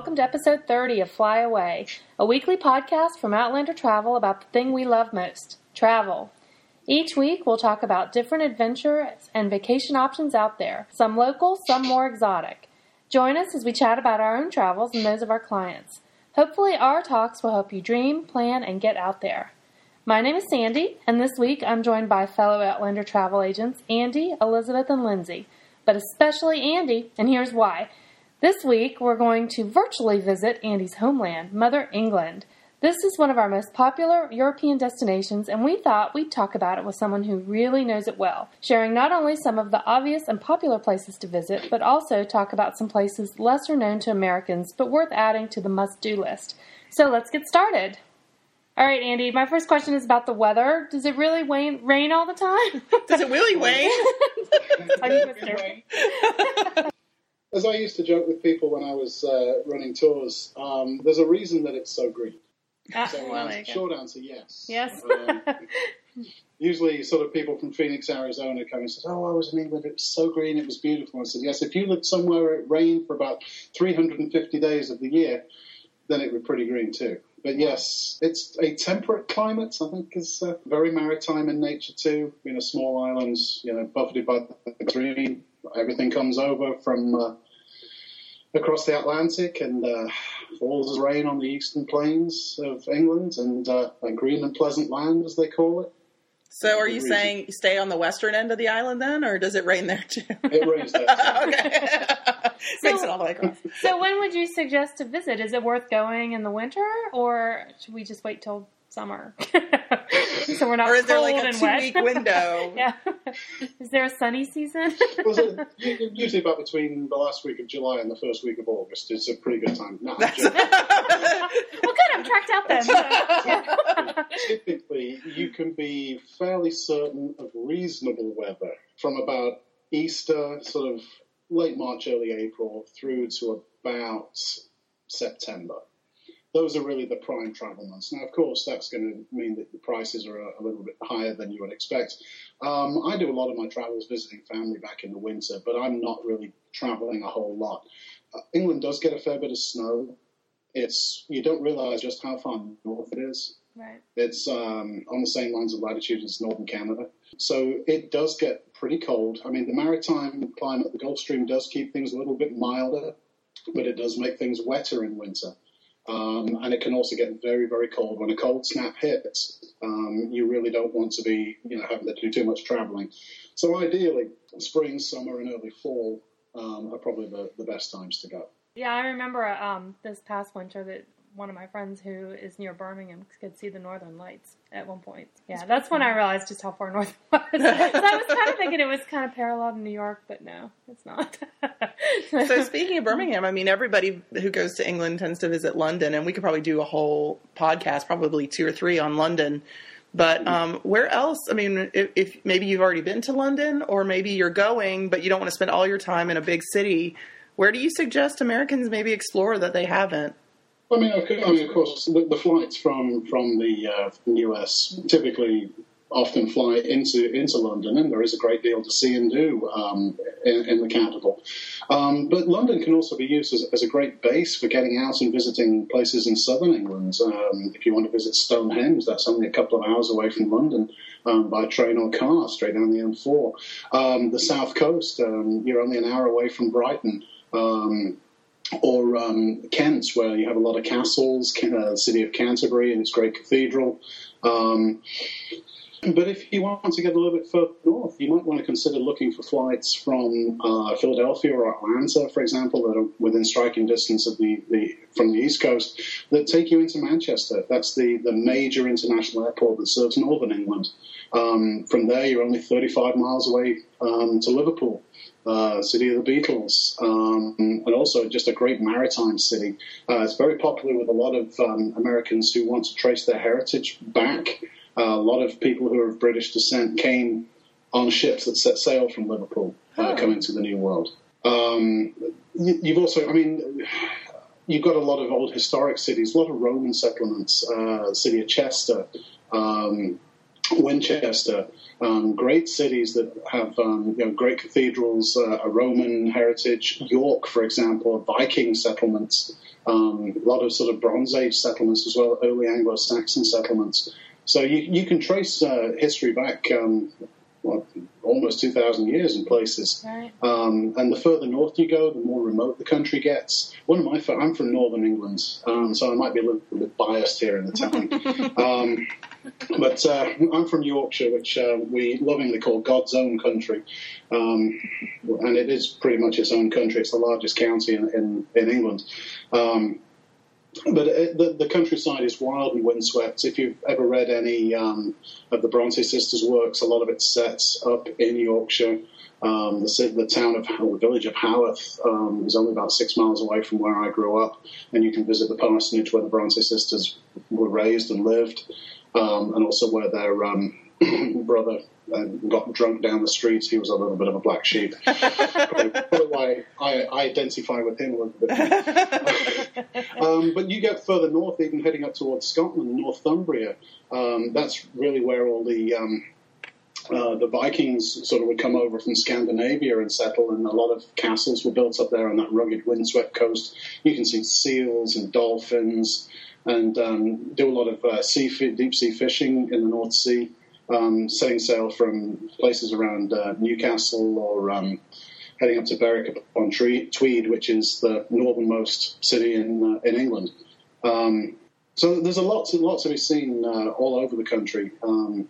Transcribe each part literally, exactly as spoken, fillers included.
welcome to episode thirty of Fly Away, a weekly podcast from Outlander Travel about the thing we love most, travel. Each week, we'll talk about different adventures and vacation options out there, some local, some more exotic. Join us as we chat about our own travels and those of our clients. Hopefully, our talks will help you dream, plan, and get out there. My name is Sandy, and this week I'm joined by fellow Outlander travel agents Andy, Elizabeth, and Lindsay, but especially Andy, and here's why. This week, we're going to virtually visit Andy's homeland, Mother England. This is one of our most popular European destinations, and we thought we'd talk about it with someone who really knows it well, sharing not only some of the obvious and popular places to visit, but also talk about some places lesser known to Americans, but worth adding to the must-do list. So let's get started. All right, Andy, my first question is about the weather. Does it really rain, rain all the time? Does it really rain? As I used to joke with people when I was uh, running tours, um, there's a reason that it's so green. Ah, so well, answer, short answer, yes. Yes. um, usually sort of people from Phoenix, Arizona come and say, oh, I was in England, it was so green, it was beautiful. I said, yes, if you lived somewhere where it rained for about three hundred fifty days of the year, then it would be pretty green too. But yes, it's a temperate climate, I think, is uh, very maritime in nature too. Being a small island, you know, buffeted by the stream, everything comes over from uh, across the Atlantic and uh, falls as rain on the eastern plains of England and uh, a green and pleasant land, as they call it. So are you region. saying you stay on the western end of the island then, or does it rain there too? It rains there too. Okay. Makes so, it all the way across. So when would you suggest to visit? Is it worth going in the winter, or should we just wait till summer? So we're not or is there cold like a and two-week wet? window? Yeah. Is there a sunny season? Well, so usually about between the last week of July and the first week of August. It's a pretty good time. No, well, good. I'm tracked out then. Typically, you can be fairly certain of reasonable weather from about Easter, sort of late March, early April, through to about September. Those are really the prime travel months. Now, of course, that's going to mean that the prices are a, a little bit higher than you would expect. Um, I do a lot of my travels visiting family back in the winter, but I'm not really traveling a whole lot. Uh, England does get a fair bit of snow. It's you don't realize just how far north it is. Right. It's um, on the same lines of latitude as northern Canada. So it does get pretty cold. I mean, the maritime climate, the Gulf Stream does keep things a little bit milder, but it does make things wetter in winter. Um, and it can also get very, very cold. When a cold snap hits, um, you really don't want to be, you know, having to do too much traveling. So ideally, spring, summer, and early fall um, are probably the, the best times to go. Yeah, I remember um, this past winter that one of my friends who is near Birmingham could see the Northern Lights at one point. Yeah, that's when I realized just how far north it was. So I was kind of thinking it was kind of parallel to New York, but no, it's not. So speaking of Birmingham, I mean, everybody who goes to England tends to visit London, and we could probably do a whole podcast, probably two or three on London. But um, where else? I mean, if, if maybe you've already been to London, or maybe you're going, but you don't want to spend all your time in a big city, where do you suggest Americans maybe explore that they haven't? I mean, of course, I mean, of course the, the flights from from the uh, U S typically often fly into into London, and there is a great deal to see and do um, in, in the capital. Um, but London can also be used as, as a great base for getting out and visiting places in southern England. Um, if you want to visit Stonehenge, that's only a couple of hours away from London um, by train or car, straight down the M four. Um, the south coast, um, you're only an hour away from Brighton. Um, Or um, Kent, where you have a lot of castles, uh, the city of Canterbury and its great cathedral. Um, but if you want to get a little bit further north, you might want to consider looking for flights from uh, Philadelphia or Atlanta, for example, that are within striking distance of the, the from the East Coast, that take you into Manchester. That's the, the major international airport that serves northern England. Um, from there, you're only thirty-five miles away um, to Liverpool. Uh, city of the Beatles, um, and also just a great maritime city. Uh, it's very popular with a lot of um, Americans who want to trace their heritage back. Uh, a lot of people who are of British descent came on ships that set sail from Liverpool, uh, oh. coming to the New World. Um, you, you've also, I mean, you've got a lot of old historic cities, a lot of Roman settlements, uh, the city of Chester, um, Winchester, um, great cities that have um, you know, great cathedrals, uh, a Roman heritage. York, for example, Viking settlements, um, a lot of sort of Bronze Age settlements as well, early Anglo-Saxon settlements. So you, you can trace uh, history back um, well, almost two thousand years in places. Right. Um, and the further north you go, the more remote the country gets. One of my, I'm from northern England, um, so I might be a little, a bit biased here in the town. um, but uh, I'm from Yorkshire, which uh, we lovingly call God's own country. Um, and it is pretty much its own country. It's the largest county in, in, in England. Um, But it, the, the countryside is wild and windswept. If you've ever read any um, of the Bronte sisters' works, a lot of it's set up in Yorkshire. Um, the, the town of the village of Haworth um, is only about six miles away from where I grew up, and you can visit the parsonage where the Bronte sisters were raised and lived, um, and also where their um, brother uh, got drunk down the streets. He was a little bit of a black sheep. probably, probably why I, I identify with him a little bit. um, but you get further north, even heading up towards Scotland, Northumbria. Um, that's really where all the um, uh, the Vikings sort of would come over from Scandinavia and settle, and a lot of castles were built up there on that rugged, windswept coast. You can see seals and dolphins, and um, do a lot of uh, sea deep sea fishing in the North Sea. Um, setting sail from places around uh, Newcastle or um, heading up to Berwick-upon-Tweed, which is the northernmost city in uh, in England. Um, so there's a lot to, lot to be seen uh, all over the country, um,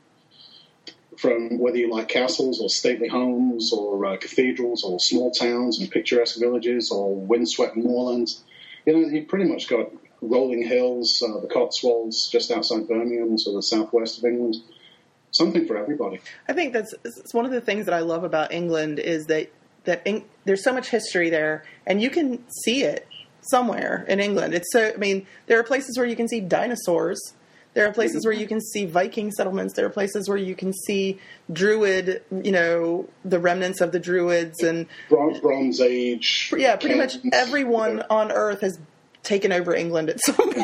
from whether you like castles or stately homes or uh, cathedrals or small towns and picturesque villages or windswept moorlands. You know, you've pretty much got rolling hills, uh, the Cotswolds just outside Birmingham, so the southwest of England. Something for everybody. I think that's it's one of the things that I love about England is that that in, there's so much history there, and you can see it somewhere in England. It's so I mean, there are places where you can see dinosaurs. There are places where you can see Viking settlements. There are places where you can see Druid, you know, the remnants of the Druids and Bronze Age. Yeah, pretty much everyone yeah. on Earth has taken over England at some point.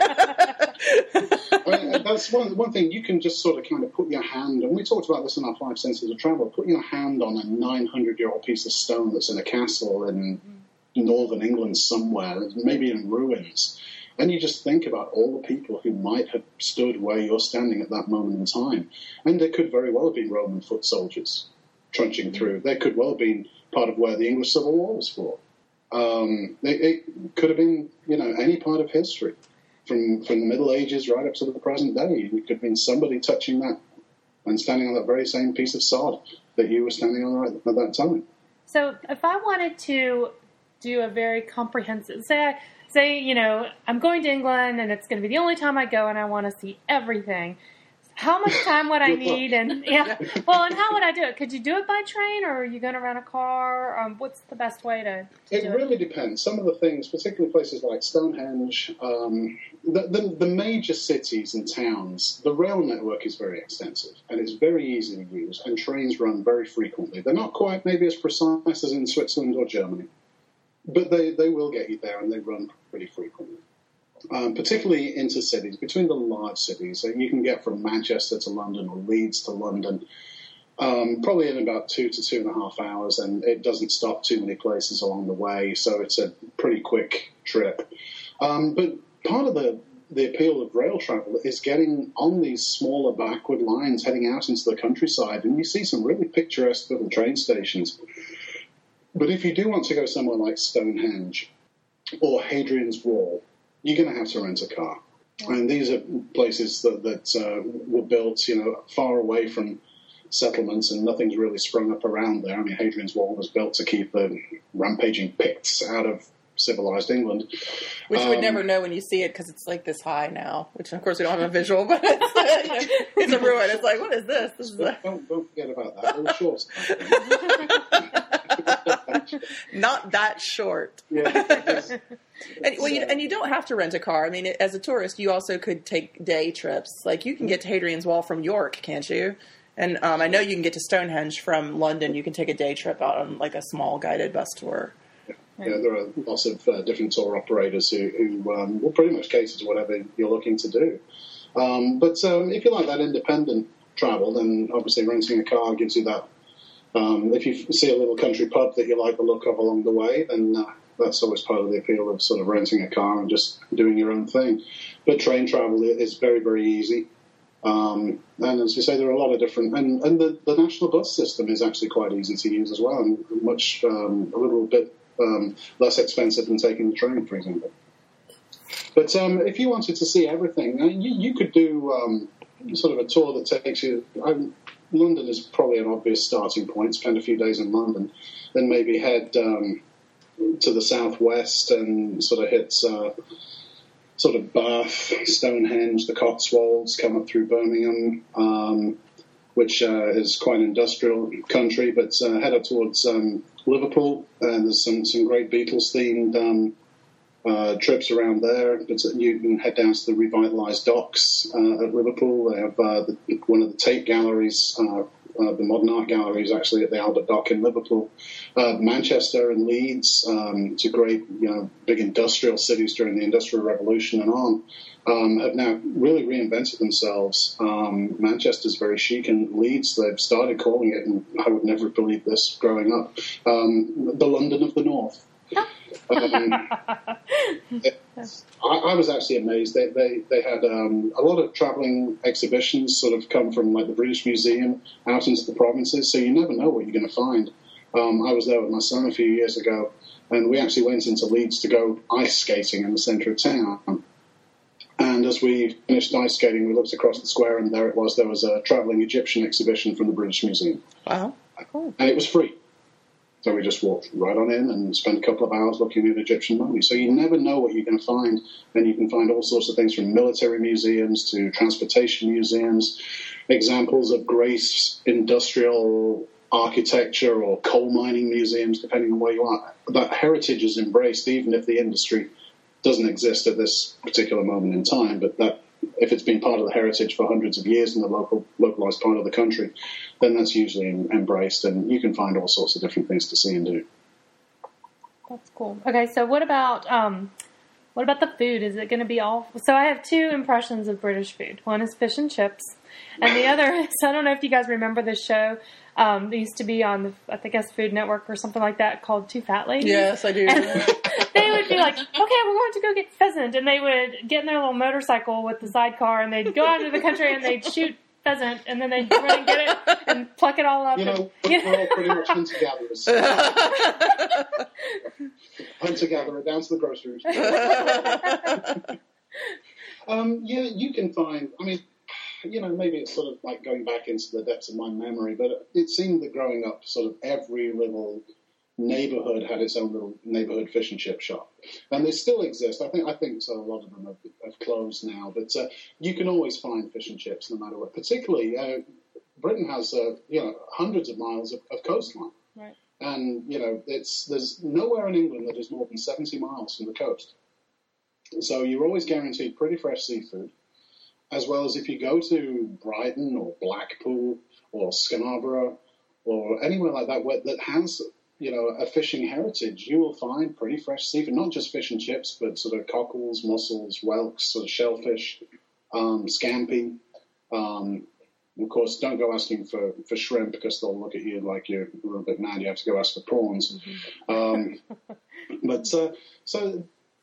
Well, that's one, one thing you can just sort of kind of put your hand, and we talked about this in our Five Senses of Travel, put your hand on a nine hundred year old piece of stone that's in a castle in northern England somewhere, maybe in ruins, and you just think about all the people who might have stood where you're standing at that moment in time. And there could very well have been Roman foot soldiers trudging through. There could well have been part of where the English Civil War was fought. Um, it, it could have been, you know, any part of history. From from the Middle Ages right up to the present day, it could have been somebody touching that and standing on that very same piece of sod that you were standing on right at that time. So if I wanted to do a very comprehensive, say, I, say you know, I'm going to England and it's going to be the only time I go and I want to see everything, how much time would I need? And yeah, well, and how would I do it? Could you do it by train, or are you going to rent a car? Um, what's the best way to, to it do really it? depends. Some of the things, particularly places like Stonehenge, um, the, the, the major cities and towns, the rail network is very extensive and it's very easy to use, and trains run very frequently. They're not quite maybe as precise as in Switzerland or Germany, but they, they will get you there, and they run pretty frequently. Um, particularly into cities, between the large cities. So you can get from Manchester to London or Leeds to London, um, probably in about two to two and a half hours, and it doesn't stop too many places along the way, so it's a pretty quick trip. Um, but part of the, the appeal of rail travel is getting on these smaller backward lines heading out into the countryside, and you see some really picturesque little train stations. But if you do want to go somewhere like Stonehenge or Hadrian's Wall, you're going to have to rent a car. And these are places that, that uh, were built, you know, far away from settlements, and nothing's really sprung up around there. I mean, Hadrian's Wall was built to keep the rampaging Picts out of civilized England. Which um, you would never know when you see it, because it's like this high now, which of course we don't have a visual, but it's, uh, you know, it's a ruin. It's like, what is this? This is a... don't, don't forget about that. It was short. Not that short. Yeah. And, well, you, and you don't have to rent a car. I mean, as a tourist, you also could take day trips. Like, you can get to Hadrian's Wall from York, can't you? And um, I know you can get to Stonehenge from London. You can take a day trip out on, like, a small guided bus tour. Yeah, yeah, there are lots of uh, different tour operators who, who um, will pretty much cater to whatever you're looking to do. Um, but um, if you like that independent travel, then obviously renting a car gives you that. Um, if you see a little country pub that you like the look of along the way, then uh, that's always part of the appeal of sort of renting a car and just doing your own thing. But train travel is very, very easy. Um, and as you say, there are a lot of different, and, and the, the national bus system is actually quite easy to use as well, and much, um, a little bit um, less expensive than taking the train, for example. But um, if you wanted to see everything, you, you could do um, sort of a tour that takes you, um, London is probably an obvious starting point, spend a few days in London, then maybe head um, to the southwest and sort of hit uh, sort of Bath, Stonehenge, the Cotswolds, come up through Birmingham, um, which uh, is quite an industrial country, but uh, head up towards um, Liverpool, and there's some, some great Beatles-themed um, uh, trips around there. But you can head down to the revitalised docks uh, at Liverpool. They have uh, the, one of the Tate galleries, uh, Uh, the modern art gallery is actually at the Albert Dock in Liverpool. Uh, Manchester and Leeds, um, two great, you know, big industrial cities during the Industrial Revolution and on, um, have now really reinvented themselves. Um, Manchester's very chic, and Leeds, they've started calling it, and I would never believe this growing up, um, the London of the North. Um, it, I, I was actually amazed. They they, they had um, a lot of travelling exhibitions sort of come from like the British Museum out into the provinces, so you never know what you're going to find. Um, I was there with my son a few years ago, and we actually went into Leeds to go ice skating in the centre of town. And as we finished ice skating, we looked across the square, and there it was. There was a travelling Egyptian exhibition from the British Museum. Wow. Cool. And it was free. So we just walked right on in and spent a couple of hours looking at Egyptian mummies. So you never know what you're going to find. And you can find all sorts of things from military museums to transportation museums, examples of great industrial architecture or coal mining museums, depending on where you are. That heritage is embraced, even if the industry doesn't exist at this particular moment in time. But that, if it's been part of the heritage for hundreds of years in the local localized part of the country, then that's usually embraced, and you can find all sorts of different things to see and do. That's cool. Okay, so what about um, what about the food? Is it going to be all? So I have two impressions of British food. One is fish and chips, and the other is, I don't know if you guys remember this show. Um, it used to be on the, I think it's Food Network or something like that, called Two Fat Ladies. Yes, I do. And they would be like, okay, we're going to go get pheasant. And they would get in their little motorcycle with the sidecar, and they'd go out into the country and they'd shoot pheasant, and then they'd run and get it and pluck it all up. You know, and, you know. we're all pretty much hunter-gatherers. Hunter-gatherer down to the groceries. um, yeah, you can find, I mean, you know, maybe it's sort of like going back into the depths of my memory, but it seemed that growing up, sort of every little neighborhood had its own little neighborhood fish and chip shop, and they still exist. I think I think so. A lot of them have, have closed now, but uh, you can always find fish and chips no matter what. Particularly, uh, Britain has uh, you know hundreds of miles of, of coastline, right. And you know it's there's nowhere in England that is more than seventy miles from the coast, so you're always guaranteed pretty fresh seafood. As well as if you go to Brighton or Blackpool or Scarborough or anywhere like that where, that has, you know, a fishing heritage, you will find pretty fresh seafood, not just fish and chips, but sort of cockles, mussels, whelks, sort of shellfish, um, scampi. Um, of course, don't go asking for, for shrimp because they'll look at you like you're a little bit mad. You have to go ask for prawns. Mm-hmm. Um, but uh, so...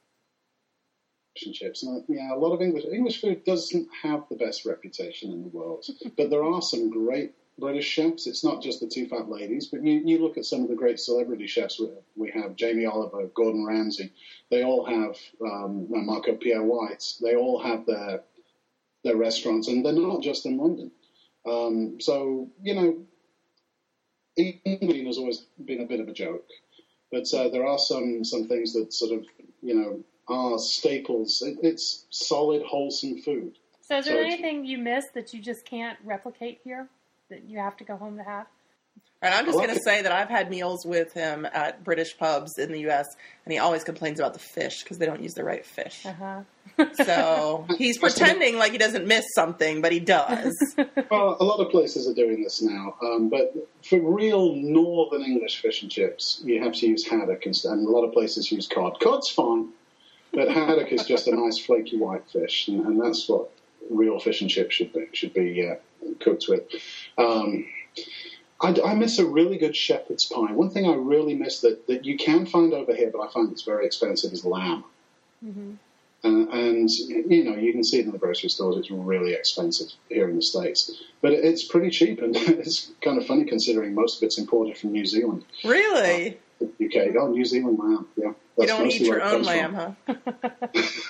and chips. And, yeah, a lot of English English food doesn't have the best reputation in the world, but there are some great British chefs. It's not just the Two Fat Ladies, but you, you look at some of the great celebrity chefs. We, we have Jamie Oliver, Gordon Ramsay. They all have um, Marco Pierre White. They all have their their restaurants, and they're not just in London. Um, so you know, England has always been a bit of a joke, but uh, there are some some things that sort of you know. are staples. It, it's solid, wholesome food. So is there so anything you miss that you just can't replicate here, that you have to go home to have? And I'm just going to say that I've had meals with him at British pubs in the U S, and he always complains about the fish because they don't use the right fish. Uh-huh. So he's pretending like he doesn't miss something, but he does. Well, a lot of places are doing this now, um, but for real northern English fish and chips, you have to use haddock, and, and a lot of places use cod. Cod's fine, but haddock is just a nice flaky white fish, and, and that's what real fish and chips should be. Should be uh, cooked with. Um, I, I miss a really good shepherd's pie. One thing I really miss that, that you can find over here, but I find it's very expensive, is lamb. Mm-hmm. Uh, and, you know, you can see it in the grocery stores. It's really expensive here in the States. But it's pretty cheap, and it's kind of funny considering most of it's imported from New Zealand. Really? Uh, U K. Oh, New Zealand lamb, yeah. That's you don't eat your own lamb, from. huh?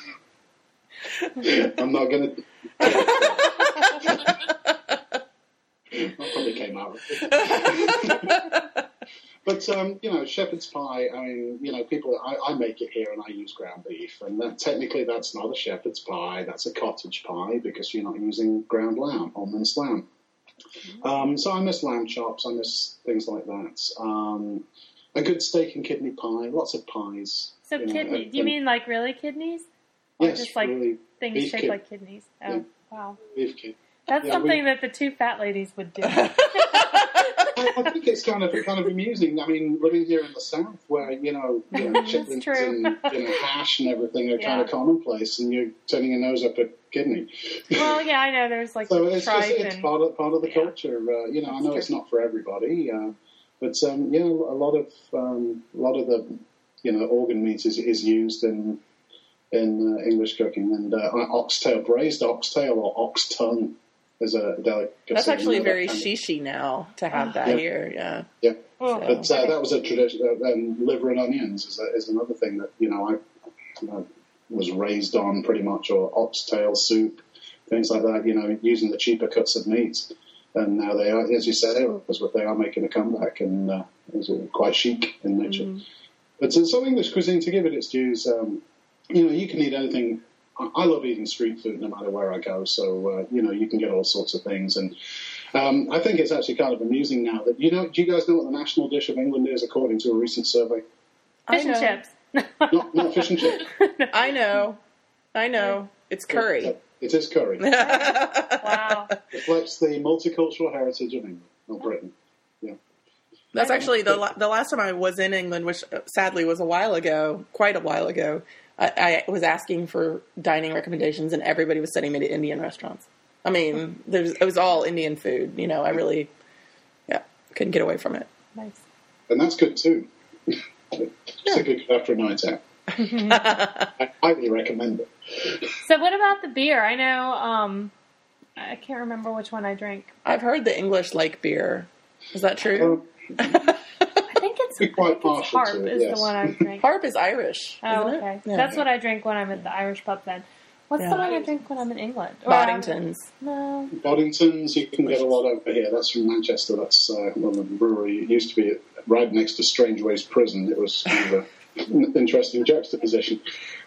I'm not going to... That probably came out. But, um, you know, shepherd's pie, I mean, you know, people, I, I make it here and I use ground beef. And that, technically that's not a shepherd's pie, that's a cottage pie because you're not using ground lamb or minced lamb. Um, so I miss lamb chops, I miss things like that. Um, a good steak and kidney pie, lots of pies. So you know, kidney, and, do you mean like really kidneys? Or yes, just like really things shaped kid- like kidneys? Oh, yeah. Wow. Beef kidney. That's yeah, something we, that the two fat ladies would do. I, I think it's kind of kind of amusing. I mean, living here in the South, where you know, you know chitlins and you know, hash and everything are yeah. kind of commonplace, and you're turning your nose up at kidney. Well, yeah, I know. There's like so it's tripe just it's and, part of part of the yeah. culture. Uh, you know, That's I know true. It's not for everybody, uh, but um, yeah, a lot of um, a lot of the you know organ meat is is used in in uh, English cooking, and uh, oxtail, braised oxtail or ox tongue. Is a delicacy. That's actually very kind of, shishi now to have that yeah. here. Yeah, yeah. Oh, But uh, that was a tradition. Uh, and liver and onions is, a, is another thing that you know I you know, was raised on pretty much, or oxtail soup, things like that. You know, using the cheaper cuts of meat, and now they are, as you said, is what they are making a comeback, and uh, it's quite chic in nature. Mm-hmm. But uh, so English cuisine, to give it its dues, um, you know, you can eat anything. I love eating street food no matter where I go, so, uh, you know, you can get all sorts of things. And um, I think it's actually kind of amusing now that, you know, do you guys know what the national dish of England is according to a recent survey? Fish and chips. not, not fish and chips. I know. I know. It's curry. It, it is curry. Wow. It reflects the multicultural heritage of England, not Britain. Yeah. That's actually the the last time I was in England, which sadly was a while ago, quite a while ago. I, I was asking for dining recommendations, and everybody was sending me to Indian restaurants. I mean, there's, it was all Indian food. You know, I really, yeah, couldn't get away from it. Nice. And that's good, too. Particularly yeah. after a night out. I highly recommend it. So what about the beer? I know, um, I can't remember which one I drank. I've heard the English like beer. Is that true? Um, I think it's, Be quite I think it's Harp to it, is yes. the one I drink. Harp is Irish, Oh, isn't okay. it? Yeah. That's what I drink when I'm at the Irish pub then. What's Yeah. the one I drink when I'm in England? Or Boddingtons. I'm- No. Boddingtons, you can get a lot over here. That's from Manchester. That's uh, well, the brewery. It used to be right next to Strangeways Prison. It was kind of an interesting juxtaposition.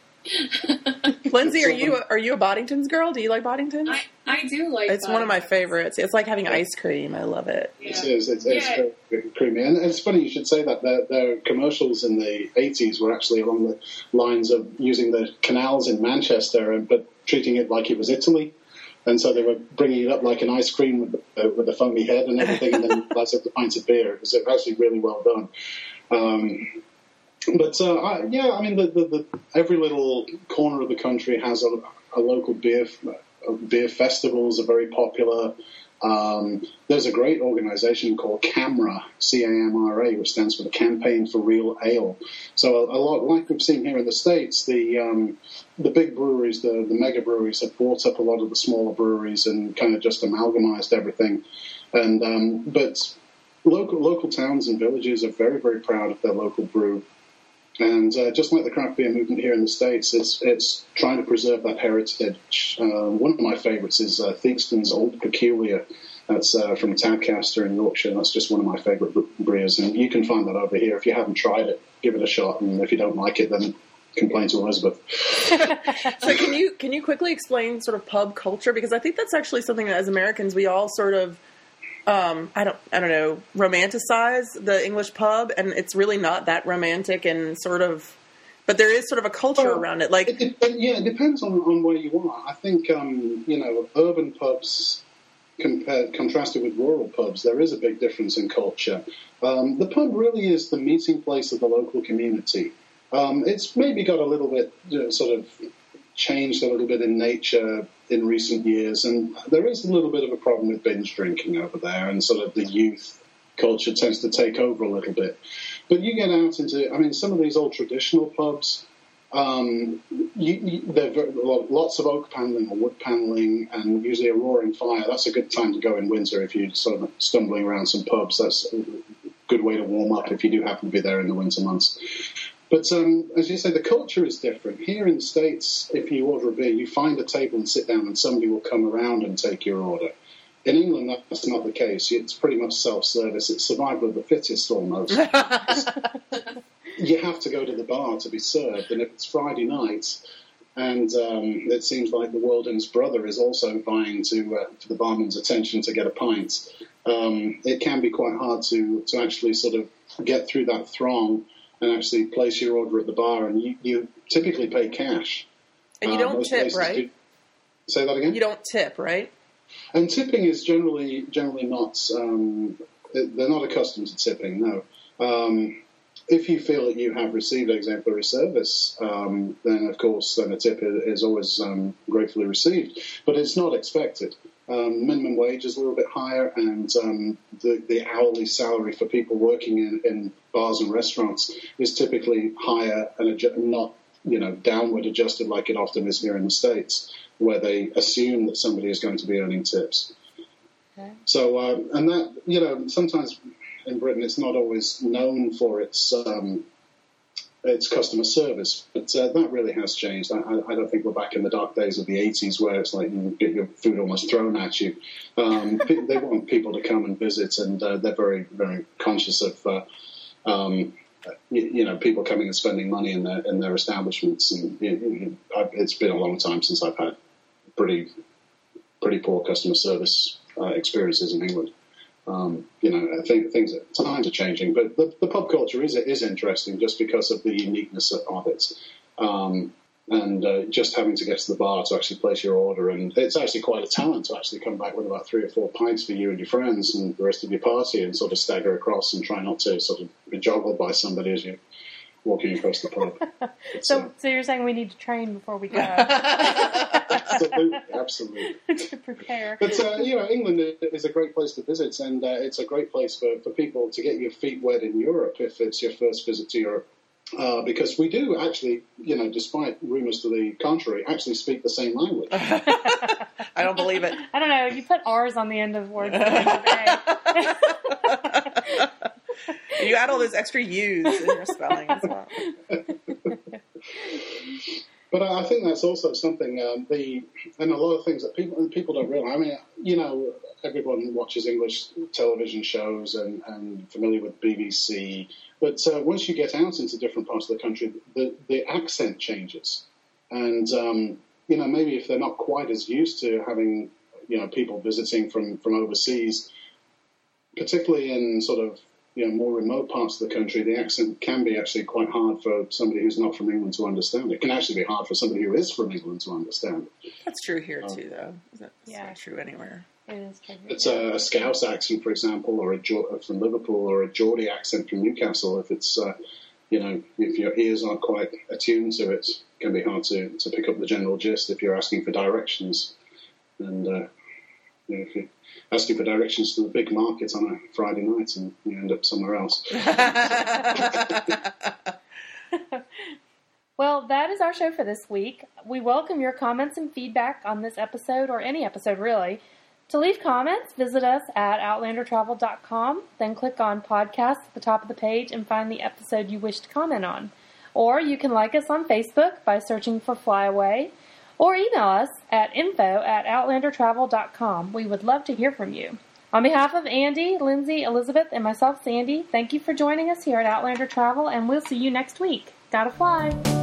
Lindsay, are you are you a Boddingtons girl? Do you like Boddingtons? I, I do like It's Boddingtons. one of my favorites. It's like having ice cream. I love it. Yeah. It is. It's, it's Yeah. very creamy. And it's funny you should say that. Their, their commercials in the eighties were actually along the lines of using the canals in Manchester, and, but treating it like it was Italy. And so they were bringing it up like an ice cream with the, uh, with the foamy head and everything, and then lots of the pints of beer. It was actually really well done. Um, But uh, I, yeah, I mean, the, the, the, every little corner of the country has a, a local beer uh, beer festivals are very popular. Um, there's a great organization called CAMRA, C A M R A, which stands for the Campaign for Real Ale. So a, a lot, like we've seen here in the States, the um, the big breweries, the, the mega breweries, have brought up a lot of the smaller breweries and kind of just amalgamized everything. And um, but local local towns and villages are very, very proud of their local brew. And uh, just like the craft beer movement here in the States, it's it's trying to preserve that heritage. Uh, one of my favorites is uh, Theakston's Old Peculiar. That's uh, from Tadcaster in Yorkshire. That's just one of my favorite beers. And you can find that over here. If you haven't tried it, give it a shot. And if you don't like it, then complain to Elizabeth. So can you can you quickly explain sort of pub culture? Because I think that's actually something that as Americans we all sort of Um, I don't, I don't know, romanticize the English pub, and it's really not that romantic and sort of, but there is sort of a culture well, around it. Like, it, it, yeah, it depends on, on where you are. I think, um, you know, urban pubs compared, contrasted with rural pubs, there is a big difference in culture. Um, the pub really is the meeting place of the local community. Um, it's maybe got a little bit, you know, sort of changed a little bit in nature in recent years, and there is a little bit of a problem with binge drinking over there, and sort of the youth culture tends to take over a little bit. But you get out into, I mean, some of these old traditional pubs, um, you, you, they're very, lots of oak paneling or wood paneling, and usually a roaring fire. That's a good time to go in winter if you're sort of stumbling around some pubs. That's a good way to warm up if you do happen to be there in the winter months. But um, as you say, the culture is different. Here in the States, if you order a beer, you find a table and sit down, and somebody will come around and take your order. In England, that's not the case. It's pretty much self-service. It's survival of the fittest, almost. You have to go to the bar to be served, and if it's Friday night, and um, it seems like the world and his brother is also vying to uh, for the barman's attention to get a pint, um, it can be quite hard to, to actually sort of get through that throng and actually place your order at the bar, and you, you typically pay cash. And you don't uh, tip, right? Do, say that again? You don't tip, right? And tipping is generally generally not, um, they're not accustomed to tipping, no. Um, if you feel that you have received exemplary service, um, then of course then a tip is always um, gratefully received. But it's not expected. Um, minimum wage is a little bit higher, and um, the, the hourly salary for people working in, in bars and restaurants is typically higher and adju- not, you know, downward adjusted like it often is here in the States, where they assume that somebody is going to be earning tips. Okay. So, uh, and that, you know, sometimes in Britain it's not always known for its um, its customer service, but uh, that really has changed. I, I don't think we're back in the dark days of the eighties where it's like you get your food almost thrown at you. Um, they want people to come and visit, and uh, they're very, very conscious of, uh, um, you, you know, people coming and spending money in their in their establishments. And you know, it's been a long time since I've had pretty, pretty poor customer service uh, experiences in England. Um, you know, I think things times are changing, but the, the pub culture is is interesting just because of the uniqueness of it, um, and uh, just having to get to the bar to actually place your order, and it's actually quite a talent to actually come back with about three or four pints for you and your friends and the rest of your party, and sort of stagger across and try not to sort of be joggled by somebody as you're walking across the pub. so, uh, so you're saying we need to train before we go? Absolutely, absolutely. To prepare. But, uh, you know, England is a great place to visit, and uh, it's a great place for, for people to get your feet wet in Europe if it's your first visit to Europe. Uh, because we do actually, you know, despite rumours to the contrary, actually speak the same language. I don't believe it. I don't know. You put R's on the end of words. You add all those extra U's in your spelling as well. But I think that's also something, um, the and a lot of things that people people don't realize. I mean, you know, everyone watches English television shows and, and familiar with B B C. But uh, once you get out into different parts of the country, the, the accent changes. And, um, you know, maybe if they're not quite as used to having, you know, people visiting from, from overseas, particularly in sort of, you know, more remote parts of the country, the accent can be actually quite hard for somebody who's not from England to understand. It can actually be hard for somebody who is from England to understand. That's true here, um, too, though. That's yeah. not true anywhere. It is true. It's a, a Scouse accent, for example, or a from Liverpool, or a Geordie accent from Newcastle. If it's, uh, you know, if your ears aren't quite attuned to it, it can be hard to, to pick up the general gist if you're asking for directions. And, uh, you know, if you're asking for directions to the big market on a Friday night and you end up somewhere else. Well, that is our show for this week. We welcome your comments and feedback on this episode, or any episode really. To leave comments, visit us at outlander travel dot com, then click on Podcasts at the top of the page and find the episode you wish to comment on. Or you can like us on Facebook by searching for Flyaway, or email us at info at outlander travel dot com. We would love to hear from you. On behalf of Andy, Lindsay, Elizabeth, and myself, Sandy, thank you for joining us here at Outlander Travel, and we'll see you next week. Gotta fly!